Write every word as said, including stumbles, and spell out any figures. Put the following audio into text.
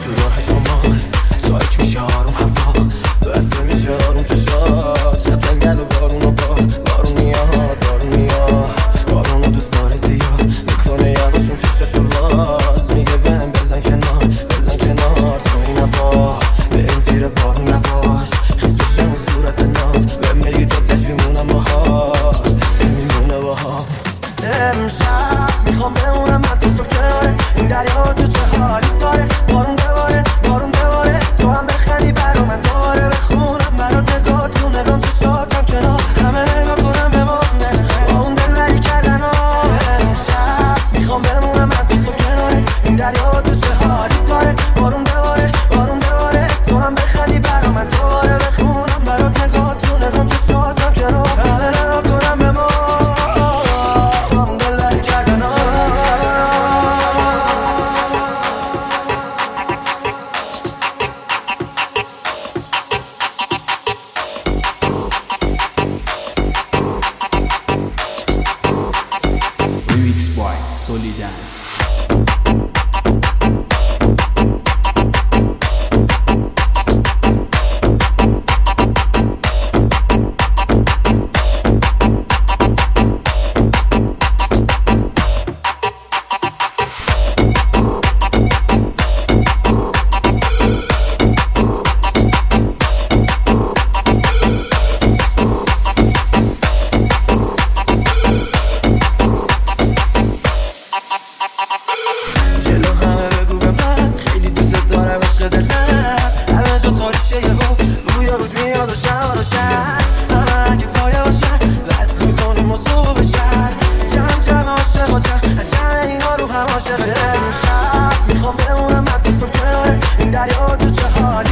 تو راه شمال تاک میشه آروم هوا بسته میشه آروم چشات شب جنگل و بارون و باد بارون میاد بارون میاد بارون رو دوست داره زیاد میکنه یواشون چششو باز میگه بهم بزن کنار بزن کنار تو این هوا بریم زیر بارون نواش خیز بشه اون صورت ناز بهم بگی تو تش میمونم باهات میمونه باهات امشب میخوام بمونم من تو صبح کناره این دریا تو چه حالی داره بارون بباره بارون بباره تو هم بخندی برا من دوباره بخونم برات نگاه تو نگام چشاتم کنار همه نگاه کنم به ما با اون دلبری کردن ها امشب میخوام بمونم من تو صبح کناره این دریا تو چه حالی داره بارون بباره بارون بباره تو هم بخندی برا من دوباره بخونم برات نگاه تو نگام چشاتم کنار همه نگاه کنم به ما Remix by Solidance. میخوام بمونم من تو صبح کناره این دریا تو چه حالی